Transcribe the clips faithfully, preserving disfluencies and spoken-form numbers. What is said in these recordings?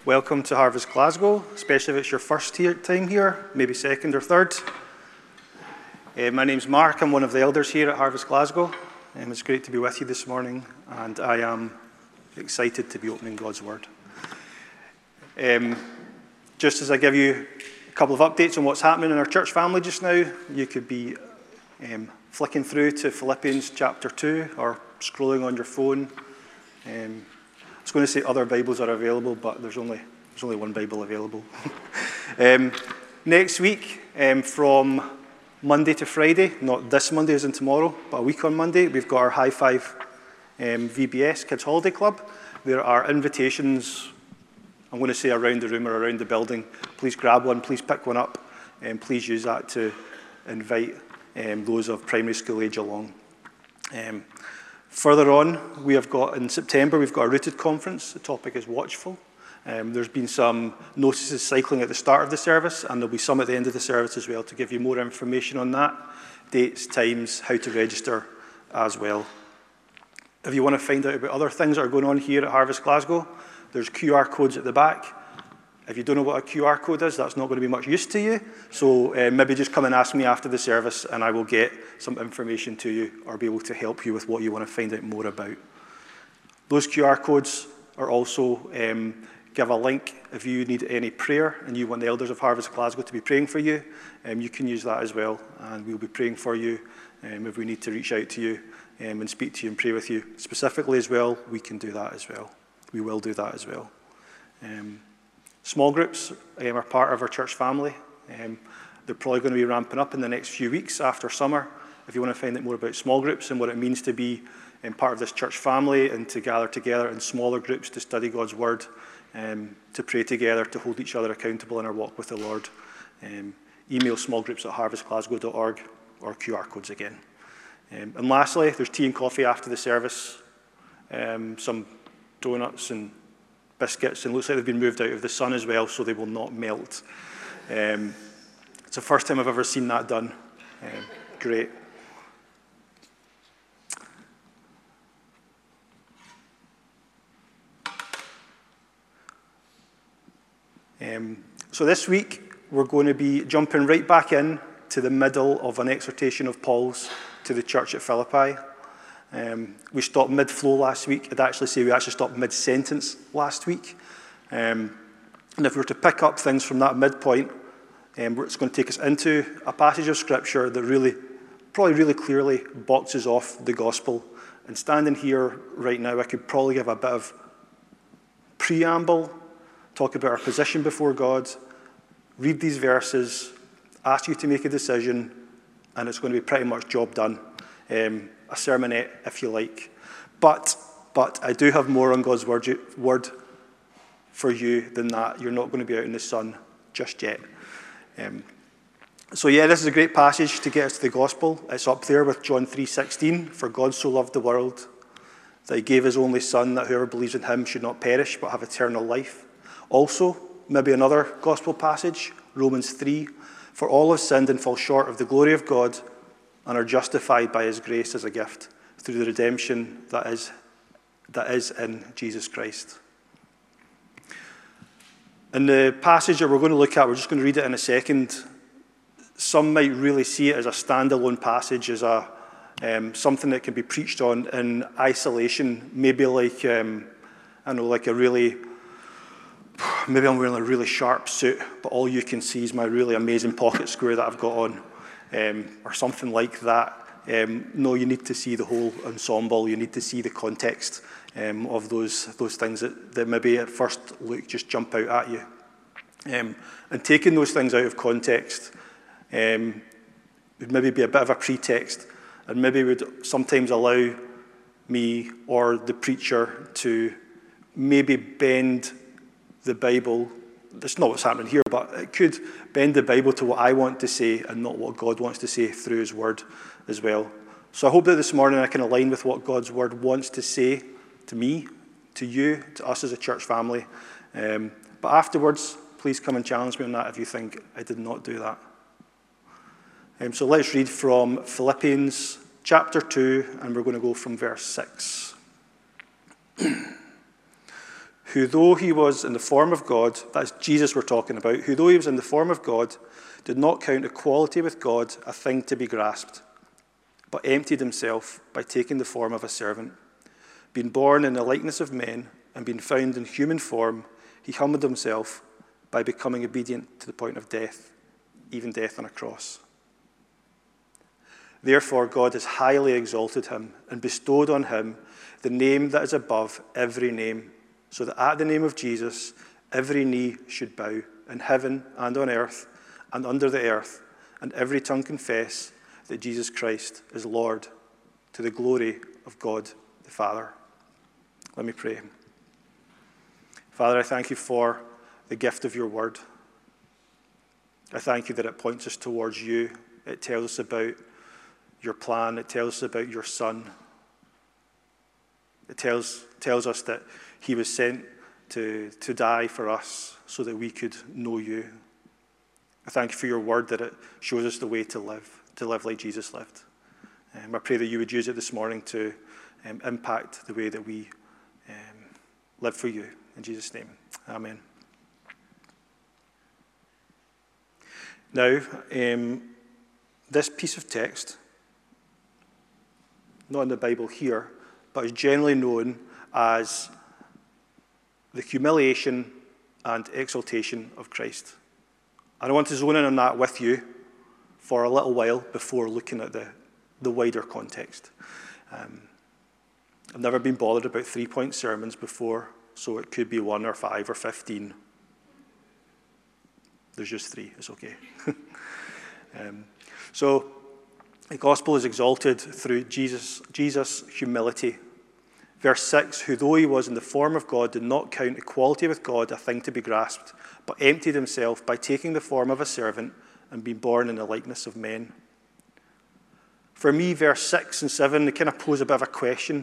welcome to Harvest Glasgow, especially if it's your first here, time here, maybe second or third. Uh, my name's Mark, I'm one of the elders here at Harvest Glasgow. Um, it's great to be with you this morning, and I am excited to be opening God's Word. Um, just as I give you a couple of updates on what's happening in our church family just now, you could be um, flicking through to Philippians chapter two, or scrolling on your phone. Um, I was going to say other Bibles are available, but there's only there's only one Bible available. um, next week, um, from Monday to Friday, not this Monday as in tomorrow, but a week on Monday, we've got our High Five um, V B S Kids Holiday Club. There are invitations, I'm going to say around the room or around the building. Please grab one, please pick one up, and please use that to invite um, those of primary school age along. Um, Further on, we have got, in September, we've got a Rooted conference. The topic is Watchful. Um, there's been some notices cycling at the start of the service, and there'll be some at the end of the service as well to give you more information on that, dates, times, how to register as well. If you want to find out about other things that are going on here at Harvest Glasgow, there's Q R codes at the back. If you don't know what a Q R code is, that's not going to be much use to you. So uh, maybe just come and ask me after the service and I will get some information to you or be able to help you with what you want to find out more about. Those Q R codes are also um, give a link if you need any prayer and you want the elders of Harvest Glasgow to be praying for you. Um, you can use that as well, and we'll be praying for you um, if we need to reach out to you um, and speak to you and pray with you specifically as well. We can do that as well. We will do that as well. Um, Small groups um, are part of our church family. Um, they're probably going to be ramping up in the next few weeks after summer. If you want to find out more about small groups and what it means to be um, part of this church family and to gather together in smaller groups to study God's Word, um, to pray together, to hold each other accountable in our walk with the Lord, um, email smallgroups at harvest glasgow dot org or Q R codes again. Um, and lastly, there's tea and coffee after the service, um, some donuts and biscuits, and it looks like they've been moved out of the sun as well, so they will not melt. Um, it's the first time I've ever seen that done. Um, great. Um, so this week, we're going to be jumping right back in to the middle of an exhortation of Paul's to the church at Philippi. Um, we stopped mid-flow last week. I'd actually say we actually stopped mid-sentence last week. Um, and if we were to pick up things from that midpoint, um, it's going to take us into a passage of Scripture that really, probably really clearly boxes off the gospel. And standing here right now, I could probably give a bit of preamble, talk about our position before God, read these verses, ask you to make a decision, and it's going to be pretty much job done. Um, a sermonette, if you like. But but I do have more on God's word, word for you than that. You're not going to be out in the sun just yet. Um, so yeah, this is a great passage to get us to the gospel. It's up there with John three sixteen. For God so loved the world that he gave his only son, that whoever believes in him should not perish but have eternal life. Also, maybe another gospel passage, Romans three. For all have sinned and fall short of the glory of God, and are justified by his grace as a gift through the redemption that is, that is in Jesus Christ. In the passage that we're going to look at, we're just going to read it in a second. Some might really see it as a standalone passage, as a um, something that can be preached on in isolation, maybe like, um, I know, like a really, maybe I'm wearing a really sharp suit, but all you can see is my really amazing pocket square that I've got on. Um, or something like that. Um, no, you need to see the whole ensemble. You need to see the context um, of those those things that, that maybe at first look just jump out at you. Um, and taking those things out of context um, would maybe be a bit of a pretext, and maybe would sometimes allow me or the preacher to maybe bend the Bible. That's not what's happening here, but it could bend the Bible to what I want to say and not what God wants to say through his word as well. So I hope that this morning I can align with what God's word wants to say to me, to you, to us as a church family. Um, but afterwards, please come and challenge me on that if you think I did not do that. Um, so let's read from Philippians chapter two, and we're going to go from verse six. who though he was in the form of God, that's Jesus we're talking about, who though he was in the form of God, did not count equality with God a thing to be grasped, but emptied himself by taking the form of a servant. Being born in the likeness of men and being found in human form, he humbled himself by becoming obedient to the point of death, even death on a cross. Therefore, God has highly exalted him and bestowed on him the name that is above every name, so that at the name of Jesus, every knee should bow in heaven and on earth and under the earth, and every tongue confess that Jesus Christ is Lord, to the glory of God the Father. Let me pray. Father, I thank you for the gift of your word. I thank you that it points us towards you. It tells us about your plan. It tells us about your Son. It tells, tells us that he was sent to, to die for us so that we could know you. I thank you for your word, that it shows us the way to live, to live like Jesus lived. Um, I pray that you would use it this morning to um, impact the way that we um, live for you. In Jesus' name, amen. Now, um, this piece of text, not in the Bible here, but is generally known as the humiliation and exaltation of Christ. And I want to zone in on that with you for a little while before looking at the, the wider context. Um, I've never been bothered about three-point sermons before, so it could be one or five or fifteen. There's just three, it's okay. um, so the gospel is exalted through Jesus, Jesus' humility. Verse six, who though he was in the form of God, did not count equality with God a thing to be grasped, but emptied himself by taking the form of a servant and being born in the likeness of men. For me, verse six and seven, they kind of pose a bit of a question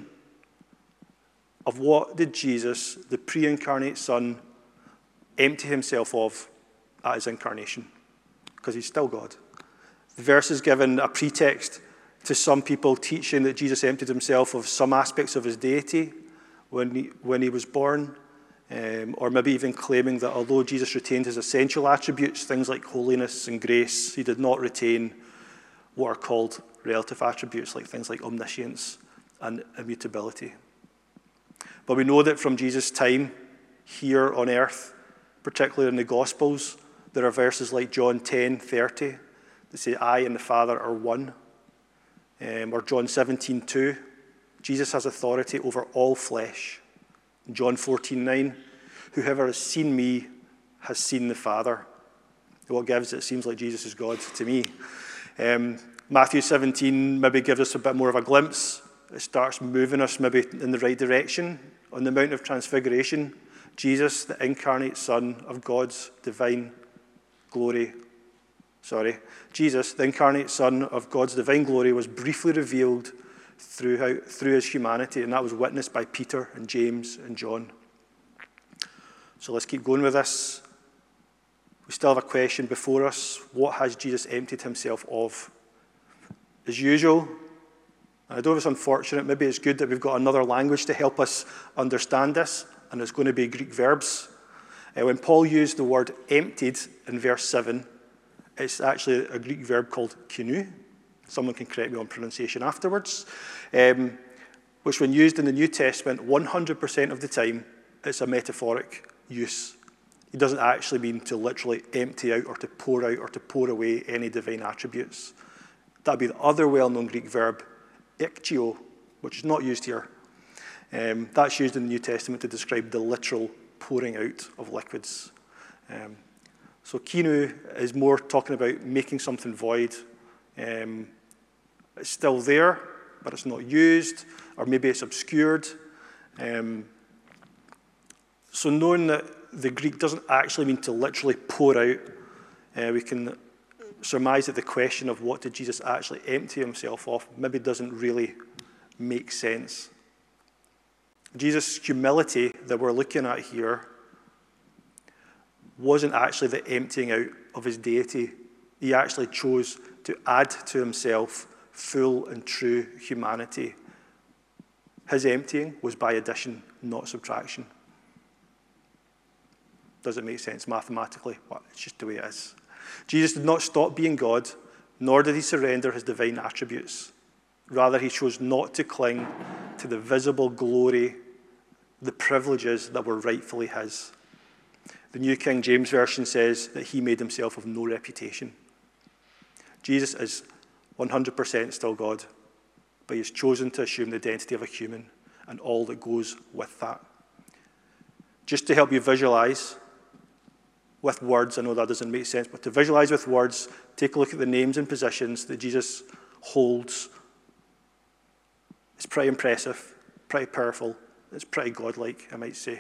of what did Jesus, the pre-incarnate Son, empty himself of at his incarnation? Because he's still God. The verse is given a pretext to some people teaching that Jesus emptied himself of some aspects of his deity when he, when he was born, um, or maybe even claiming that although Jesus retained his essential attributes, things like holiness and grace, he did not retain what are called relative attributes, like things like omniscience and immutability. But we know that from Jesus' time here on earth, particularly in the Gospels, there are verses like John ten thirty that say, I and the Father are one. Um, or John seventeen two, Jesus has authority over all flesh. John fourteen nine, whoever has seen me has seen the Father. What gives it seems like Jesus is God to me. Um, Matthew seventeen maybe gives us a bit more of a glimpse. It starts moving us maybe in the right direction. On the Mount of Transfiguration, Jesus, the incarnate Son of God's divine glory, sorry, Jesus, the incarnate Son of God's divine glory, was briefly revealed through, how, through his humanity, and that was witnessed by Peter and James and John. So let's keep going with this. We still have a question before us. What has Jesus emptied himself of? As usual, I don't know if it's unfortunate, maybe it's good that we've got another language to help us understand this, and it's going to be Greek verbs. Uh, when Paul used the word emptied in verse seven, it's actually a Greek verb called kinou. Someone can correct me on pronunciation afterwards. Um, which when used in the New Testament, one hundred percent of the time, it's a metaphoric use. It doesn't actually mean to literally empty out or to pour out or to pour away any divine attributes. That'd be the other well-known Greek verb, ikchio, which is not used here. Um, that's used in the New Testament to describe the literal pouring out of liquids. Um, so kinou is more talking about making something void. Um, it's still there, but it's not used, or maybe it's obscured. Um, so knowing that the Greek doesn't actually mean to literally pour out, uh, we can surmise that the question of what did Jesus actually empty himself of maybe doesn't really make sense. Jesus' humility that we're looking at here wasn't actually the emptying out of his deity. He actually chose to add to himself full and true humanity. His emptying was by addition, not subtraction. doesn't make sense mathematically, but it's just the way it is. Jesus did not stop being God, nor did he surrender his divine attributes. Rather, he chose not to cling to the visible glory, the privileges that were rightfully his. The New King James Version says that he made himself of no reputation. Jesus is one hundred percent still God, but he has chosen to assume the identity of a human and all that goes with that. Just to help you visualize with words, I know that doesn't make sense, but to visualize with words, take a look at the names and positions that Jesus holds. It's pretty impressive, pretty powerful, it's pretty godlike, I might say.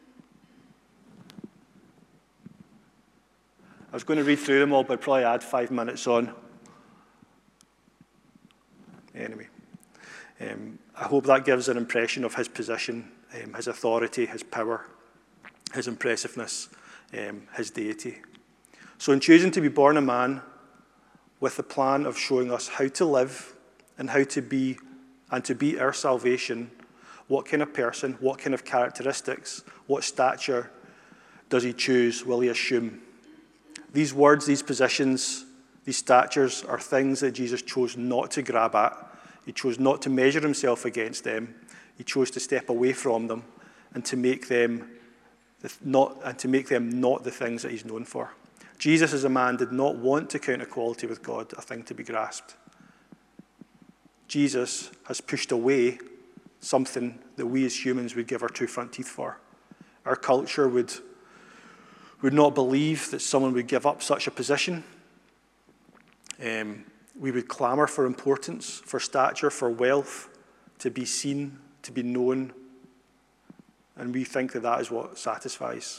I was going to read through them all, but I'd probably add five minutes on. Anyway, um, I hope that gives an impression of his position, um, his authority, his power, his impressiveness, um, his deity. So in choosing to be born a man with the plan of showing us how to live and how to be and to be our salvation, what kind of person, what kind of characteristics, what stature does he choose, will he assume? These words, these positions, these statures are things that Jesus chose not to grab at. He chose not to measure himself against them. He chose to step away from them and to make them not and to make them not the things that he's known for. Jesus as a man did not want to count equality with God a thing to be grasped. Jesus has pushed away something that we as humans would give our two front teeth for. Our culture would, would not believe that someone would give up such a position. Um, we would clamor for importance, for stature, for wealth, to be seen, to be known, and we think that that is what satisfies.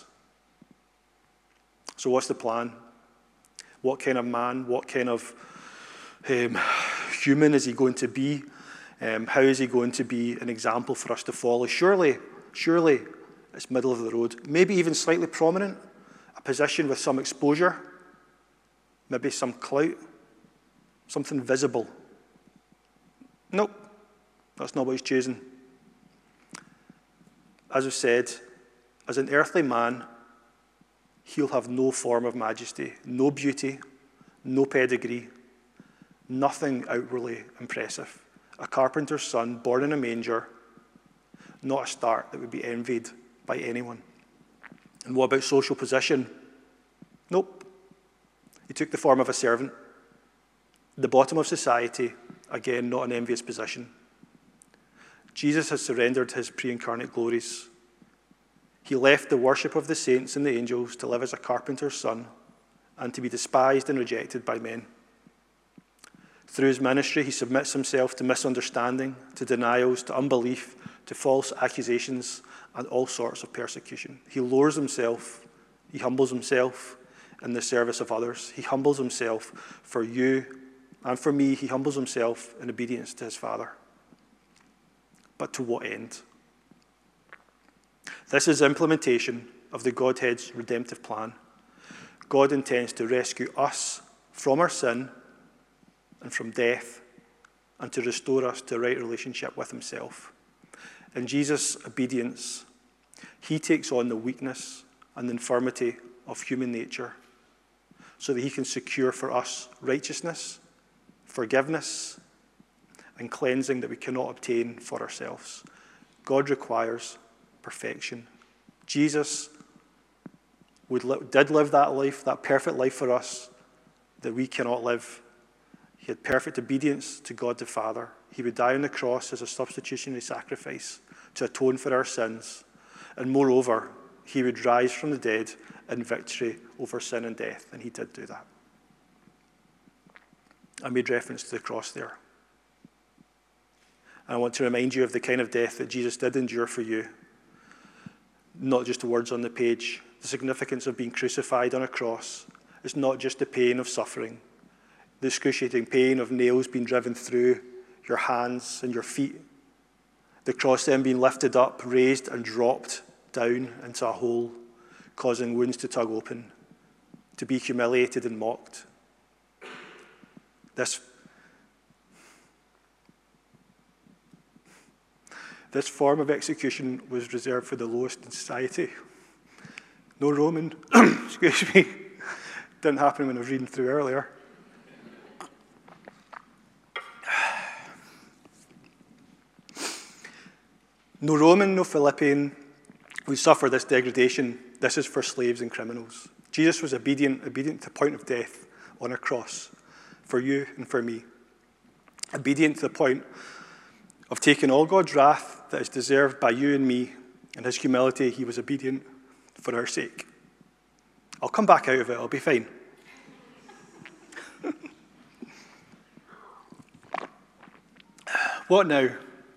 So what's the plan? What kind of man, what kind of um, human is he going to be? Um, how is he going to be an example for us to follow? Surely, surely it's middle of the road, maybe even slightly prominent, a position with some exposure, maybe some clout, something visible. Nope, that's not what he's choosing. As I've said, as an earthly man, he'll have no form of majesty, no beauty, no pedigree, nothing outwardly impressive. A carpenter's son, born in a manger, not a start that would be envied by anyone. And what about social position? Nope. He took the form of a servant. The bottom of society, again, not an envious position. Jesus has surrendered his pre-incarnate glories. He left the worship of the saints and the angels to live as a carpenter's son and to be despised and rejected by men. Through his ministry, he submits himself to misunderstanding, to denials, to unbelief, to false accusations, and all sorts of persecution. He lowers himself, he humbles himself in the service of others. He humbles himself for you and for me. He humbles himself in obedience to his Father. But to what end? This is implementation of the Godhead's redemptive plan. God intends to rescue us from our sin and from death, and to restore us to a right relationship with himself. In Jesus' obedience, he takes on the weakness and the infirmity of human nature so that he can secure for us righteousness, forgiveness, and cleansing that we cannot obtain for ourselves. God requires perfection. Jesus would li- did live that life, that perfect life for us that we cannot live. He had perfect obedience to God the Father. He would die on the cross as a substitutionary sacrifice to atone for our sins. And moreover, he would rise from the dead in victory over sin and death. And he did do that. I made reference to the cross there. And I want to remind you of the kind of death that Jesus did endure for you. Not just the words on the page. The significance of being crucified on a cross is not just the pain of suffering, the excruciating pain of nails being driven through your hands and your feet, the cross then being lifted up, raised, and dropped down into a hole, causing wounds to tug open, to be humiliated and mocked. This, this form of execution was reserved for the lowest in society. No Roman. Excuse me. Didn't happen when I was reading through earlier. No Roman, no Philippian would suffer this degradation. This is for slaves and criminals. Jesus was obedient, obedient to the point of death on a cross for you and for me. Obedient to the point of taking all God's wrath that is deserved by you and me. In his humility, he was obedient for our sake. I'll come back out of it. I'll be fine. What now?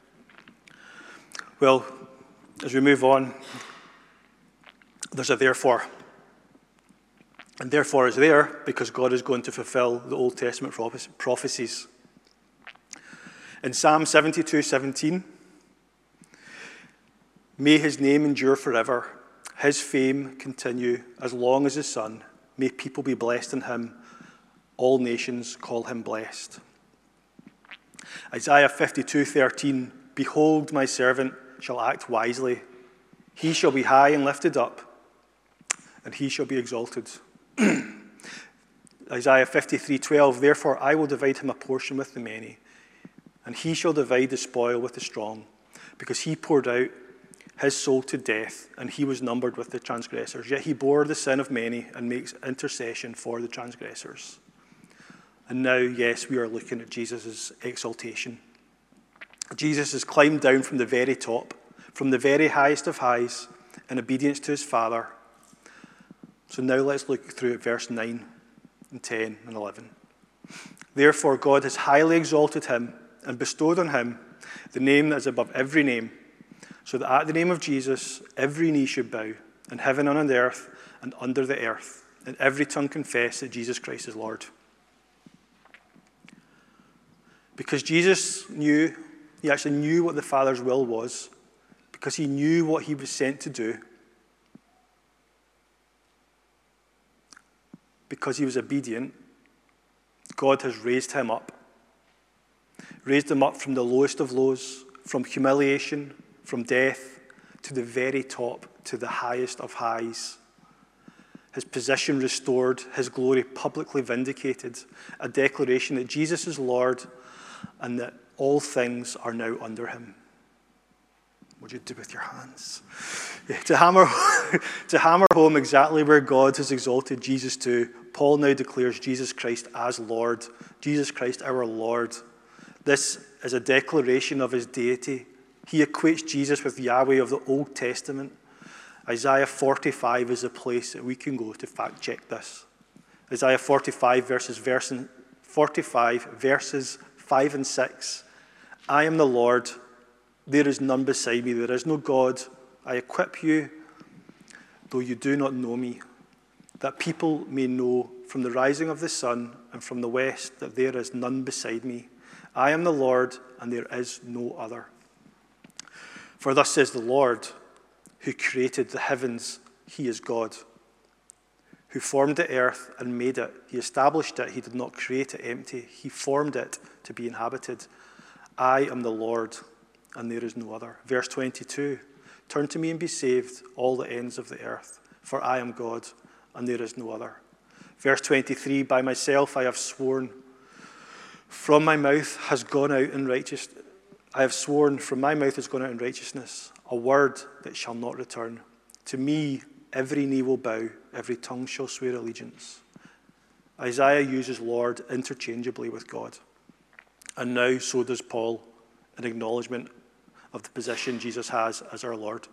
Well, as we move on, there's a therefore. And therefore is there because God is going to fulfill the Old Testament prophecies. In Psalm seventy-two seventeen, may his name endure forever, his fame continue as long as the sun. May people be blessed in him. All nations call him blessed. Isaiah fifty-two thirteen, behold, my servant shall act wisely. He shall be high and lifted up, and he shall be exalted. Isaiah fifty-three twelve, therefore I will divide him a portion with the many, and he shall divide the spoil with the strong, because he poured out his soul to death, and he was numbered with the transgressors. Yet he bore the sin of many and makes intercession for the transgressors. And now, yes, we are looking at Jesus' exaltation. Jesus has climbed down from the very top, from the very highest of highs, in obedience to his Father. So now let's look through at verse nine and ten and eleven. Therefore God has highly exalted him and bestowed on him the name that is above every name, so that at the name of Jesus every knee should bow, in heaven and on earth and under the earth, and every tongue confess that Jesus Christ is Lord. Because Jesus knew, he actually knew what the Father's will was, because he knew what he was sent to do, because he was obedient, God has raised him up. Raised him up from the lowest of lows, from humiliation, from death, to the very top, to the highest of highs. His position restored, his glory publicly vindicated, a declaration that Jesus is Lord and that all things are now under him. What do you do with your hands? Yeah, to hammer, to hammer home exactly where God has exalted Jesus to, Paul now declares Jesus Christ as Lord. Jesus Christ, our Lord. This is a declaration of his deity. He equates Jesus with Yahweh of the Old Testament. Isaiah forty-five is a place that we can go to fact check this. Isaiah forty-five verses, verse forty-five verses five and six. I am the Lord. There is none beside me. There is no God. I equip you, though you do not know me, that people may know from the rising of the sun and from the west that there is none beside me. I am the Lord, and there is no other. For thus says the Lord, who created the heavens, he is God. Who formed the earth and made it. He established it. He did not create it empty. He formed it to be inhabited. I am the Lord, and there is no other. Verse twenty-two, turn to me and be saved, all the ends of the earth, for I am God, and there is no other. Verse twenty-three, by myself I have sworn, from my mouth has gone out in righteousness. I have sworn, from my mouth has gone out in righteousness, a word that shall not return. To me every knee will bow, every tongue shall swear allegiance. Isaiah uses Lord interchangeably with God. And now so does Paul, in acknowledgement of the position Jesus has as our Lord.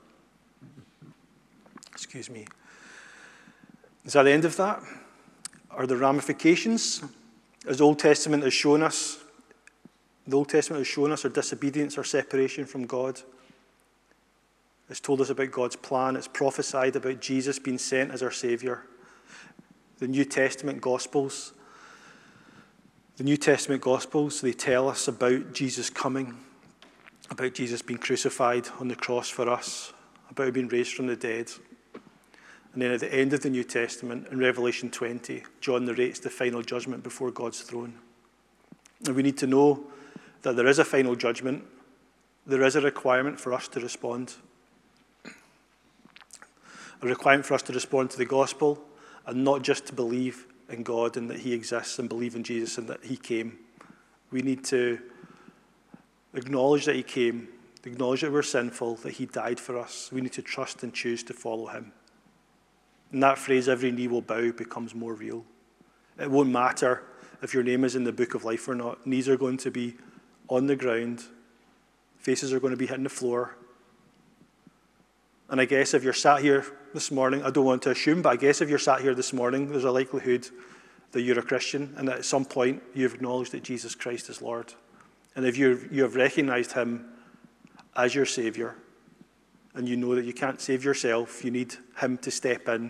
Excuse me. Is that the end of that? Are there ramifications? As the Old Testament has shown us, the Old Testament has shown us our disobedience, our separation from God. It's told us about God's plan. It's prophesied about Jesus being sent as our Savior. The New Testament Gospels, the New Testament Gospels, they tell us about Jesus coming, about Jesus being crucified on the cross for us, about being raised from the dead. And then at the end of the New Testament, in Revelation twenty, John narrates the final judgment before God's throne. And we need to know that there is a final judgment. There is a requirement for us to respond. a requirement for us to respond to the gospel and not just to believe in God and that he exists and believe in Jesus and that he came. We need to acknowledge that he came, acknowledge that we're sinful, that he died for us. We need to trust and choose to follow him. And that phrase, every knee will bow, becomes more real. It won't matter if your name is in the book of life or not. Knees are going to be on the ground. Faces are going to be hitting the floor. And I guess if you're sat here this morning, I don't want to assume, but I guess if you're sat here this morning, there's a likelihood that you're a Christian and that at some point you've acknowledged that Jesus Christ is Lord. And if you've, you have recognized him as your Savior, and you know that you can't save yourself, you need him to step in,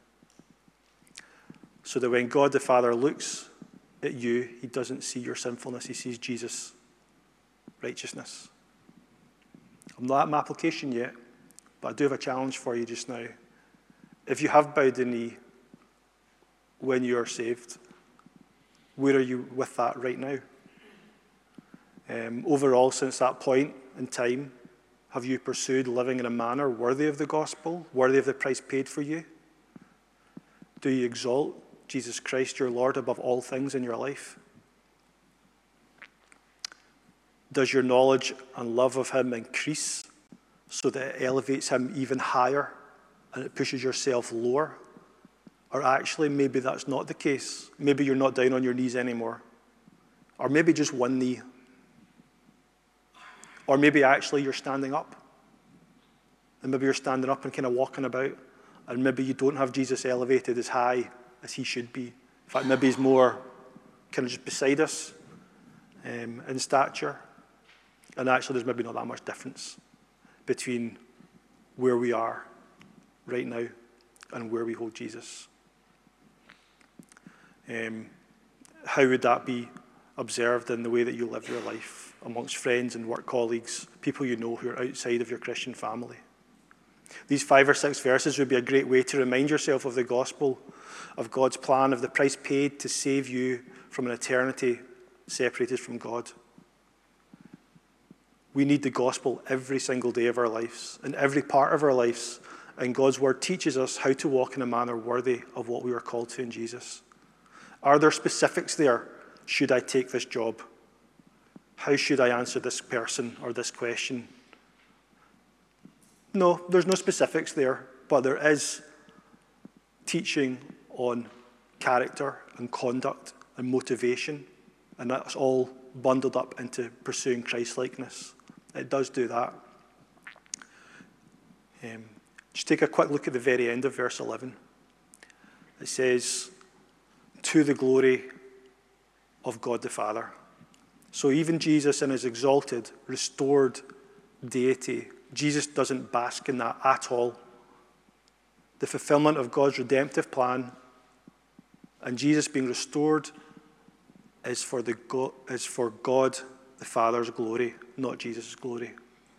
so that when God the Father looks at you, he doesn't see your sinfulness, he sees Jesus' righteousness. I'm not at my application yet, but I do have a challenge for you just now. If you have bowed the knee when you are saved, where are you with that right now? Um, overall, since that point in time, have you pursued living in a manner worthy of the gospel, worthy of the price paid for you? Do you exalt Jesus Christ, your Lord, above all things in your life? Does your knowledge and love of him increase so that it elevates him even higher and it pushes yourself lower? Or actually, maybe that's not the case. Maybe you're not down on your knees anymore. Or maybe just one knee. Or maybe actually you're standing up. And maybe you're standing up and kind of walking about. And maybe you don't have Jesus elevated as high as he should be. In fact, maybe he's more kind of just beside us um, in stature. And actually, there's maybe not that much difference between where we are right now and where we hold Jesus. Um, how would that be observed in the way that you live your life amongst friends and work colleagues, people you know who are outside of your Christian family? These five or six verses would be a great way to remind yourself of the gospel, of God's plan, of the price paid to save you from an eternity separated from God. We need the gospel every single day of our lives, in every part of our lives, and God's word teaches us how to walk in a manner worthy of what we are called to in Jesus. Are there specifics there? Should I take this job? How should I answer this person or this question? No, there's no specifics there, but there is teaching on character and conduct and motivation, and that's all bundled up into pursuing Christ-likeness. It does do that. Um, just take a quick look at the very end of verse eleven. It says, to the glory of God the Father. So even Jesus in his exalted, restored deity, Jesus doesn't bask in that at all. The fulfillment of God's redemptive plan and Jesus being restored is for, the God, is for God the Father's glory, not Jesus' glory.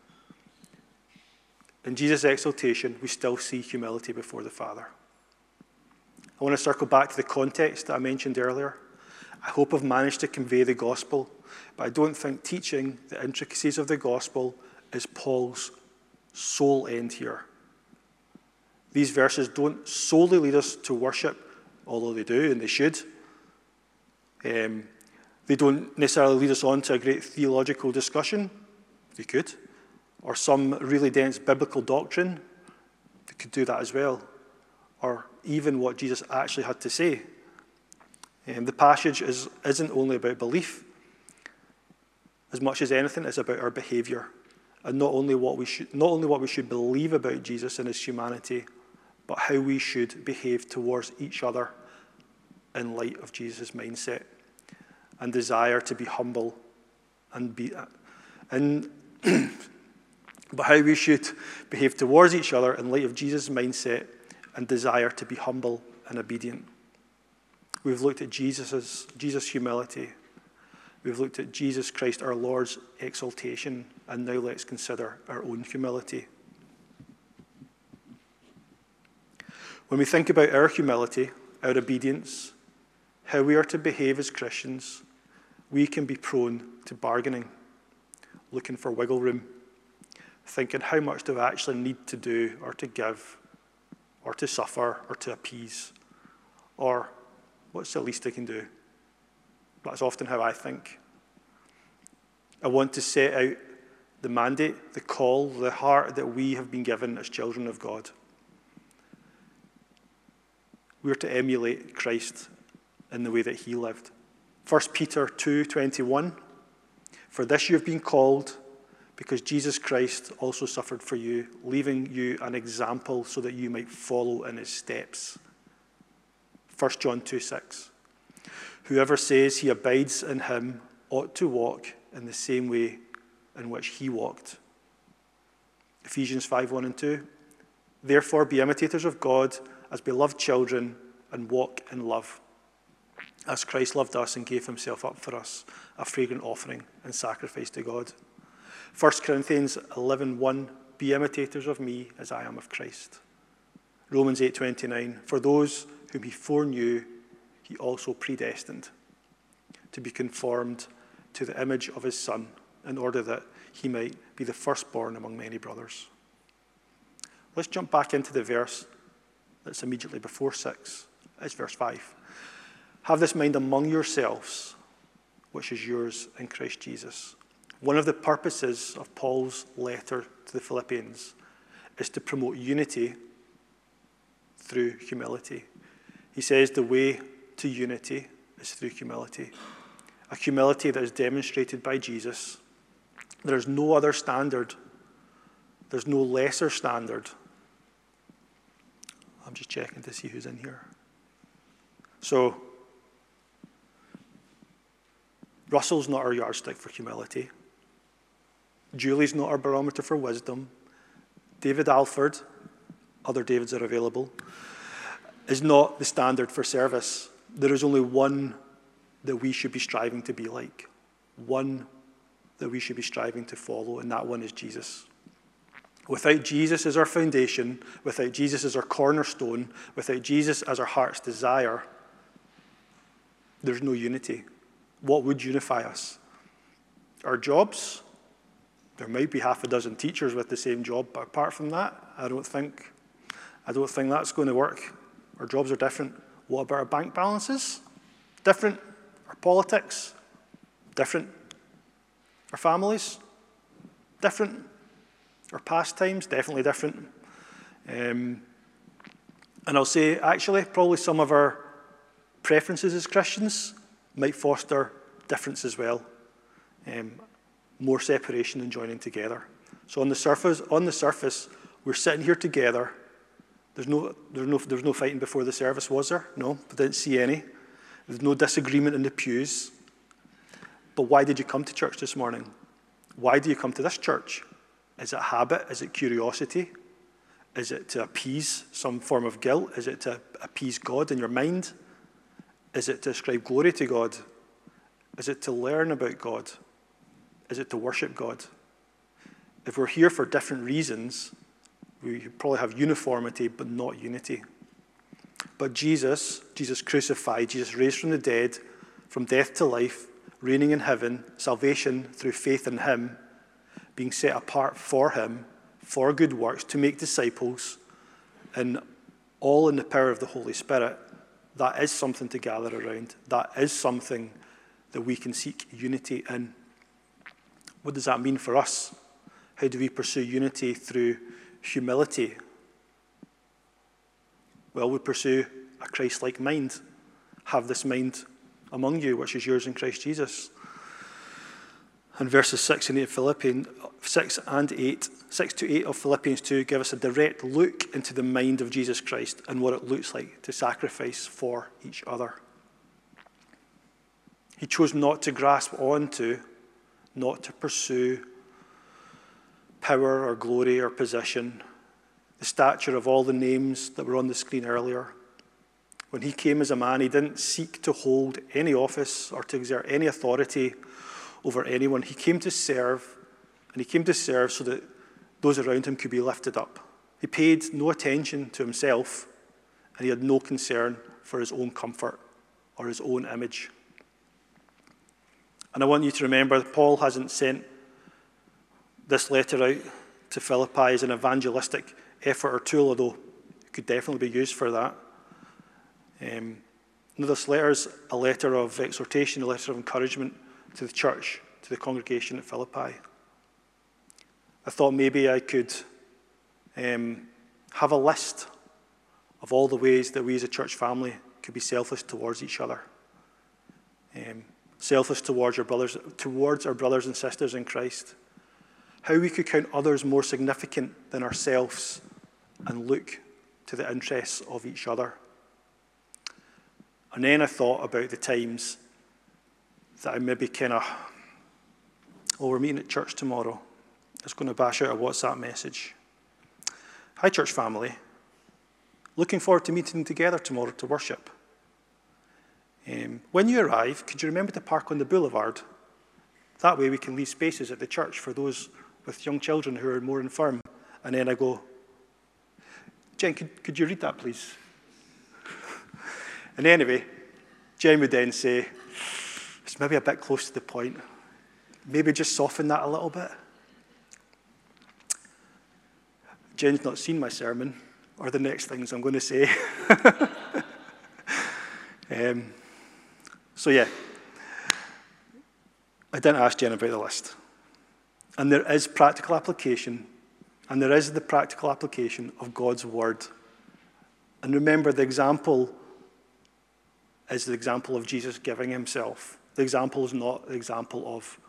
In Jesus' exaltation, we still see humility before the Father. I want to circle back to the context that I mentioned earlier. I hope I've managed to convey the gospel, but I don't think teaching the intricacies of the gospel is Paul's sole end here. These verses don't solely lead us to worship, although they do, and they should. Um, they don't necessarily lead us on to a great theological discussion. They could. Or some really dense biblical doctrine. They could do that as well. Or even what Jesus actually had to say. Um, the passage is, isn't only about belief. As much as anything, it's about our behavior. And not only what we should, not only what we should believe about Jesus and his humanity, but how we should behave towards each other in light of Jesus' mindset and desire to be humble and be, and but how we should behave towards each other in light of Jesus' mindset and desire to be humble and obedient. We've looked at Jesus's Jesus' humility. We've looked at Jesus Christ, our Lord's exaltation, and now let's consider our own humility. When we think about our humility, our obedience, how we are to behave as Christians, we can be prone to bargaining, looking for wiggle room, thinking how much do I actually need to do or to give or to suffer, or to appease, or what's the least I can do? That's often how I think. I want to set out the mandate, the call, the heart that we have been given as children of God. We're to emulate Christ in the way that he lived. First Peter two twenty-one, for this you have been called, because Jesus Christ also suffered for you, leaving you an example so that you might follow in his steps. First John two six, whoever says he abides in him ought to walk in the same way in which he walked. Ephesians five one and two, therefore be imitators of God as beloved children and walk in love, as Christ loved us and gave himself up for us, a fragrant offering and sacrifice to God. First Corinthians eleven one, be imitators of me as I am of Christ. Romans eight twenty-nine, for those whom he foreknew, he also predestined to be conformed to the image of his Son, in order that he might be the firstborn among many brothers. Let's jump back into the verse that's immediately before six. It's verse five. Have this mind among yourselves, which is yours in Christ Jesus. One of the purposes of Paul's letter to the Philippians is to promote unity through humility. He says the way to unity is through humility. A humility that is demonstrated by Jesus. There is no other standard. There's no lesser standard. I'm just checking to see who's in here. So, Russell's not our yardstick for humility. Julie's not our barometer for wisdom. David Alford, other Davids are available, is not the standard for service. There is only one that we should be striving to be like. One that we should be striving to follow, and that one is Jesus. Without Jesus as our foundation, without Jesus as our cornerstone, without Jesus as our heart's desire, there's no unity. What would unify us? Our jobs? There might be half a dozen teachers with the same job, but apart from that, I don't think, I don't think that's going to work. Our jobs are different. What about our bank balances? Different. Our politics? Different. Our families? Different. Our pastimes? Definitely different. Um, and I'll say, actually, probably some of our preferences as Christians might foster difference as well. Um, more separation than joining together. So on the surface, on the surface, we're sitting here together. There's no, there's no, there's no fighting before the service, was there? No, I didn't see any. There's no disagreement in the pews. But why did you come to church this morning? Why do you come to this church? Is it habit? Is it curiosity? Is it to appease some form of guilt? Is it to appease God in your mind? Is it to ascribe glory to God? Is it to learn about God? Is it to worship God? If we're here for different reasons, we probably have uniformity, but not unity. But Jesus, Jesus crucified, Jesus raised from the dead, from death to life, reigning in heaven, salvation through faith in him, being set apart for him, for good works, to make disciples, and all in the power of the Holy Spirit. That is something to gather around. That is something that we can seek unity in. What does that mean for us? How do we pursue unity through humility? Well, we pursue a Christ-like mind. Have this mind among you, which is yours in Christ Jesus. And verses six and eight of Philippians, six and eight, six to eight of Philippians two give us a direct look into the mind of Jesus Christ and what it looks like to sacrifice for each other. He chose not to grasp onto, not to pursue power or glory or position, the stature of all the names that were on the screen earlier. When he came as a man, he didn't seek to hold any office or to exert any authority over anyone. He came to serve, and he came to serve so that those around him could be lifted up. He paid no attention to himself, and he had no concern for his own comfort or his own image. And I want you to remember that Paul hasn't sent this letter out to Philippi as an evangelistic effort or tool, although it could definitely be used for that. Um, no, this letter is a letter of exhortation, a letter of encouragement to the church, to the congregation at Philippi. I thought maybe I could um, have a list of all the ways that we as a church family could be selfless towards each other. Um, selfless towards our brothers, towards our brothers and sisters in Christ. How we could count others more significant than ourselves and look to the interests of each other. And then I thought about the times that I maybe kind of, oh, we're meeting at church tomorrow. I was going to bash out a WhatsApp message. Hi, church family. Looking forward to meeting together tomorrow to worship. Um, when you arrive, could you remember to park on the boulevard? That way we can leave spaces at the church for those with young children who are more infirm. And then I go, Jen, could, could you read that, please? And anyway, Jen would then say, it's maybe a bit close to the point. Maybe just soften that a little bit. Jen's not seen my sermon or the next things I'm going to say. um, so yeah, I didn't ask Jen about the list. And there is practical application, and there is the practical application of God's word. And remember, the example is the example of Jesus giving himself. The example is not the example of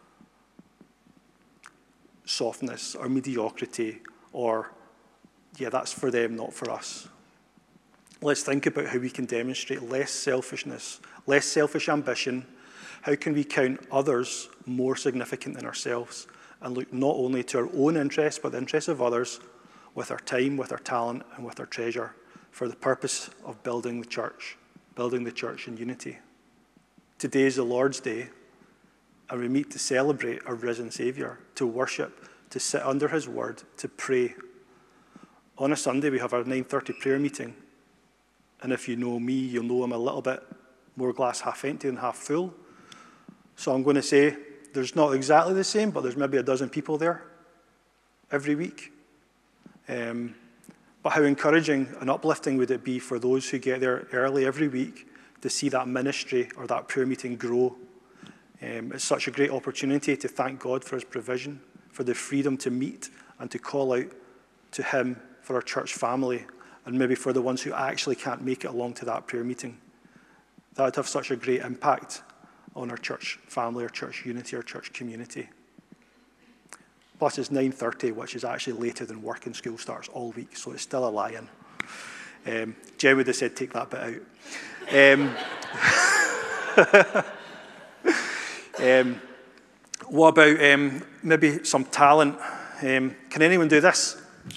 softness or mediocrity or, yeah, that's for them, not for us. Let's think about how we can demonstrate less selfishness, less selfish ambition. How can we count others more significant than ourselves and look not only to our own interests, but the interests of others with our time, with our talent, and with our treasure for the purpose of building the church, building the church in unity. Today is the Lord's Day, and we meet to celebrate our risen Saviour, to worship, to sit under his word, to pray. On a Sunday, we have our nine thirty prayer meeting. And if you know me, you'll know I'm a little bit more glass half empty than half full. So I'm going to say there's not exactly the same, but there's maybe a dozen people there every week. Um, but how encouraging and uplifting would it be for those who get there early every week to see that ministry or that prayer meeting grow? Um, it's such a great opportunity to thank God for his provision, for the freedom to meet and to call out to him for our church family, and maybe for the ones who actually can't make it along to that prayer meeting. That would have such a great impact on our church family, our church unity, our church community. Plus it's nine thirty, which is actually later than work and school starts all week, so it's still a lie-in. Um, Jen would have said take that bit out. Um, um, what about um, maybe some talent? Um, can anyone do this?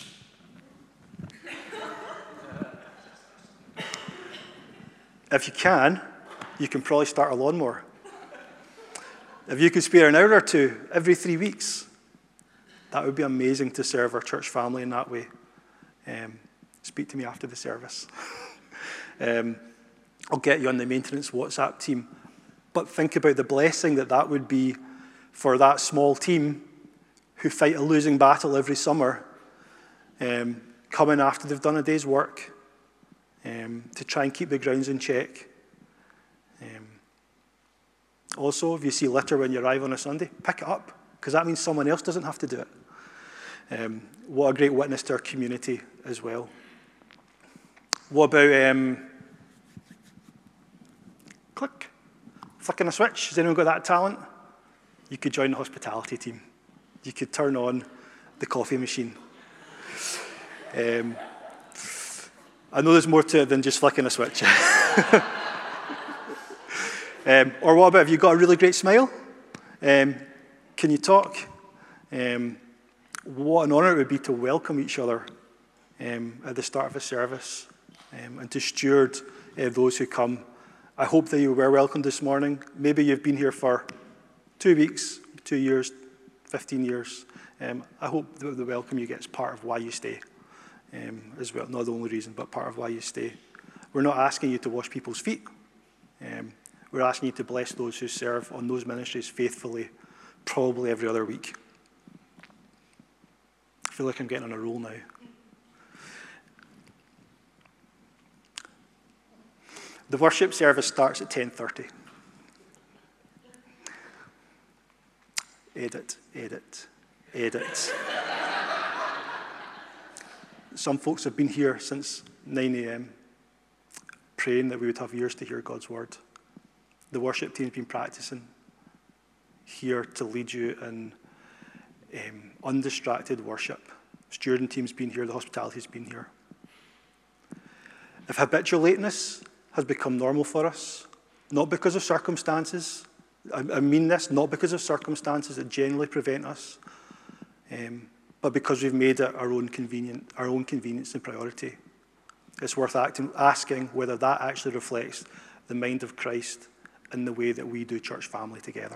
If you can, you can probably start a lawnmower. If you could spare an hour or two every three weeks, that would be amazing to serve our church family in that way. Um, speak to me after the service. um, I'll get you on the maintenance WhatsApp team. But think about the blessing that that would be for that small team who fight a losing battle every summer, um, coming after they've done a day's work, Um, to try and keep the grounds in check. Um, also, if you see litter when you arrive on a Sunday, pick it up, because that means someone else doesn't have to do it. Um, what a great witness to our community as well. What about, um, click, flicking a switch? Has anyone got that talent? You could join the hospitality team. You could turn on the coffee machine. Um, I know there's more to it than just flicking a switch. um, or what about, have you got a really great smile? Um, can you talk? Um, what an honour it would be to welcome each other um, at the start of a service um, and to steward uh, those who come. I hope that you were welcomed this morning. Maybe you've been here for two weeks, two years, fifteen years. Um, I hope that the welcome you get is part of why you stay. Um, as well, not the only reason, but part of why you stay. We're not asking you to wash people's feet. Um, we're asking you to bless those who serve on those ministries faithfully, probably every other week. I feel like I'm getting on a roll now. The worship service starts at ten thirty. Edit, edit, edit. Some folks have been here since nine a m, praying that we would have ears to hear God's word. The worship team's been practicing here to lead you in um, undistracted worship. Stewarding team's been here, the hospitality's been here. If habitual lateness has become normal for us, not because of circumstances, I, I mean this, not because of circumstances that generally prevent us, um, but because we've made it our own convenient, our own convenience and priority. It's worth acting, asking whether that actually reflects the mind of Christ in the way that we do church family together.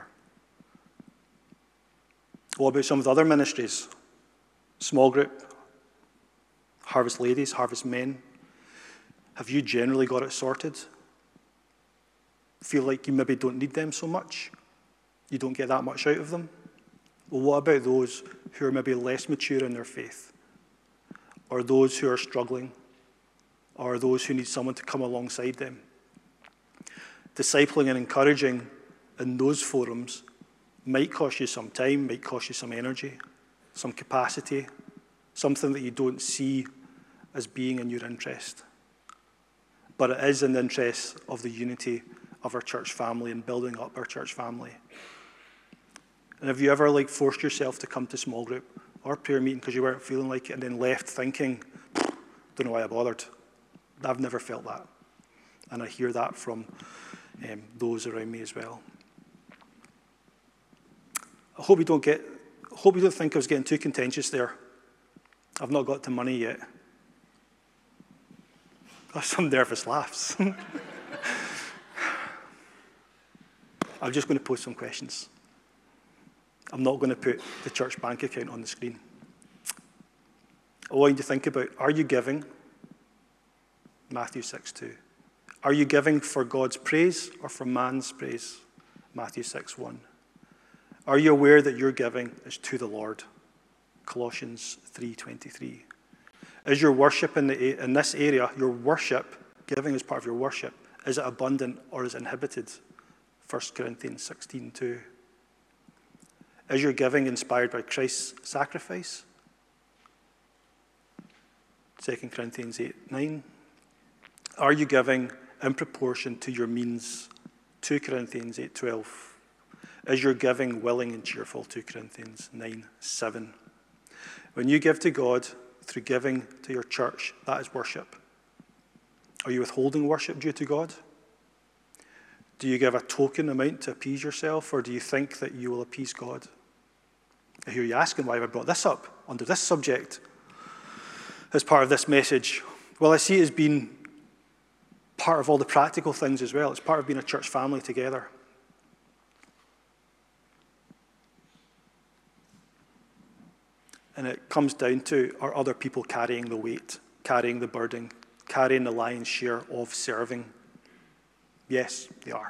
What about some of the other ministries? Small group, Harvest Ladies, Harvest Men. Have you generally got it sorted? Feel like you maybe don't need them so much? You don't get that much out of them? Well, what about those who are maybe less mature in their faith? Or those who are struggling? Or those who need someone to come alongside them? Discipling and encouraging in those forums might cost you some time, might cost you some energy, some capacity, something that you don't see as being in your interest. But it is in the interest of the unity of our church family and building up our church family. And have you ever like forced yourself to come to small group or prayer meeting because you weren't feeling like it and then left thinking, don't know why I bothered? I've never felt that. And I hear that from um, those around me as well. I hope you don't get, I hope you don't think I was getting too contentious there. I've not got to money yet. Got some nervous laughs. I'm just going to post some questions. I'm not going to put the church bank account on the screen. I want you to think about, are you giving? Matthew six two. Are you giving for God's praise or for man's praise? Matthew six one. Are you aware that your giving is to the Lord? Colossians three twenty-three. Is your worship in, the, in this area, your worship, giving as part of your worship, is it abundant or is it inhibited? First Corinthians sixteen two. Is your giving inspired by Christ's sacrifice? Second Corinthians eight nine. Are you giving in proportion to your means? Two Corinthians eight twelve. Is your giving willing and cheerful? Two Corinthians nine seven. When you give to God through giving to your church, that is worship. Are you withholding worship due to God? Do you give a token amount to appease yourself, or do you think that you will appease God? I hear you asking, why have I brought this up under this subject as part of this message? Well, I see it as being part of all the practical things as well. It's part of being a church family together. And it comes down to, are other people carrying the weight, carrying the burden, carrying the lion's share of serving? Yes, they are.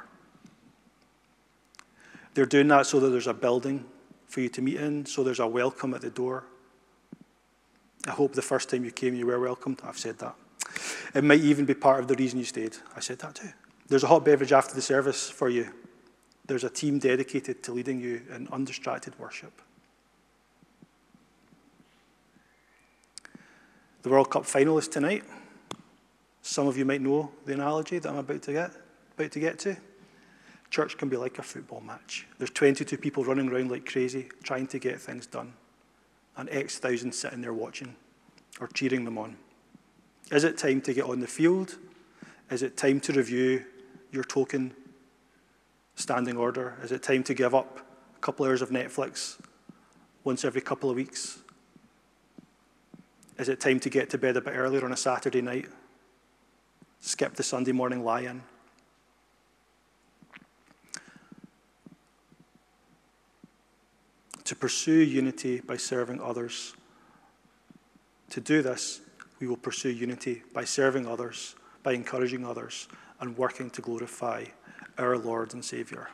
They're doing that so that there's a building for you to meet in, so there's a welcome at the door. I hope the first time you came you were welcomed. I've said that. It might even be part of the reason you stayed. I said that too. There's a hot beverage after the service for you. There's a team dedicated to leading you in undistracted worship. The World Cup final is tonight. Some of you might know the analogy that I'm about to get, about to get to. Church can be like a football match. There's twenty-two people running around like crazy, trying to get things done, and X thousand sitting there watching or cheering them on. Is it time to get on the field? Is it time to review your token standing order? Is it time to give up a couple hours of Netflix once every couple of weeks? Is it time to get to bed a bit earlier on a Saturday night? Skip the Sunday morning lie-in? To pursue unity by serving others. To do this, we will pursue unity by serving others, by encouraging others, and working to glorify our Lord and Saviour.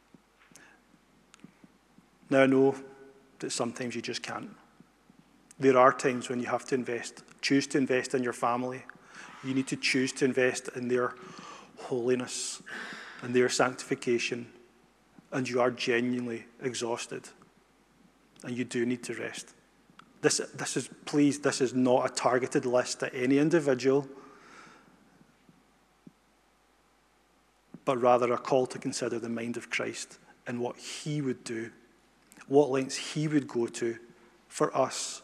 Now I know that sometimes you just can't. There are times when you have to invest, choose to invest in your family. You need to choose to invest in their holiness and their sanctification, and you are genuinely exhausted, and you do need to rest. This, this is, please, this is not a targeted list at any individual, but rather a call to consider the mind of Christ and what he would do, what lengths he would go to for us,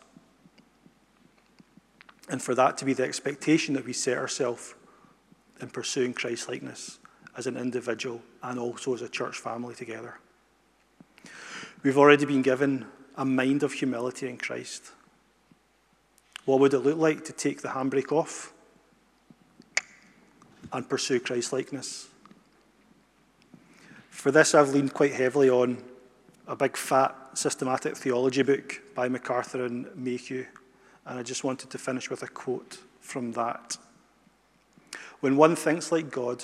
and for that to be the expectation that we set ourselves in pursuing Christ-likeness as an individual and also as a church family together. We've already been given a mind of humility in Christ. What would it look like to take the handbrake off and pursue Christ-likeness? For this, I've leaned quite heavily on a big, fat, systematic theology book by MacArthur and Mayhew, and I just wanted to finish with a quote from that. When one thinks like God,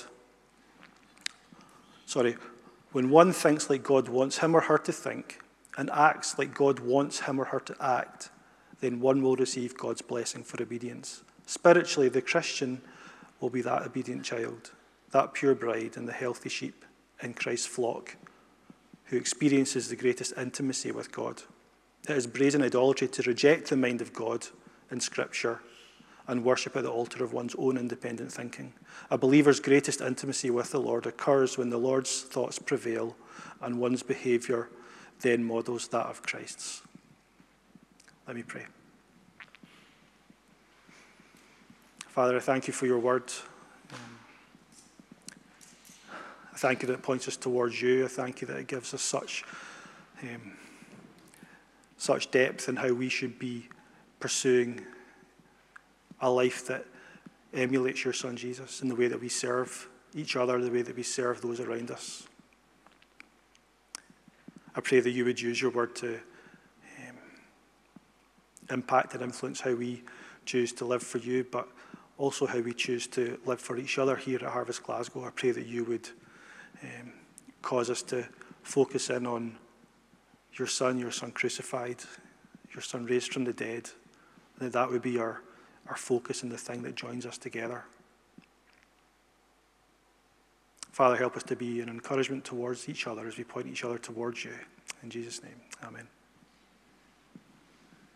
sorry, when one thinks like God wants him or her to think and acts like God wants him or her to act, then one will receive God's blessing for obedience. Spiritually, the Christian will be that obedient child, that pure bride and the healthy sheep in Christ's flock, who experiences the greatest intimacy with God. It is brazen idolatry to reject the mind of God in Scripture and worship at the altar of one's own independent thinking. A believer's greatest intimacy with the Lord occurs when the Lord's thoughts prevail and one's behaviour then models that of Christ's. Let me pray. Father, I thank you for your word. Um, I thank you that it points us towards you. I thank you that it gives us such, um, such depth in how we should be pursuing a life that emulates your Son Jesus in the way that we serve each other, the way that we serve those around us. I pray that you would use your word to um, impact and influence how we choose to live for you, but also how we choose to live for each other here at Harvest Glasgow. I pray that you would um, cause us to focus in on your Son, your Son crucified, your Son raised from the dead, and that that would be our, our focus and the thing that joins us together. Father, help us to be an encouragement towards each other as we point each other towards you. In Jesus' name, amen.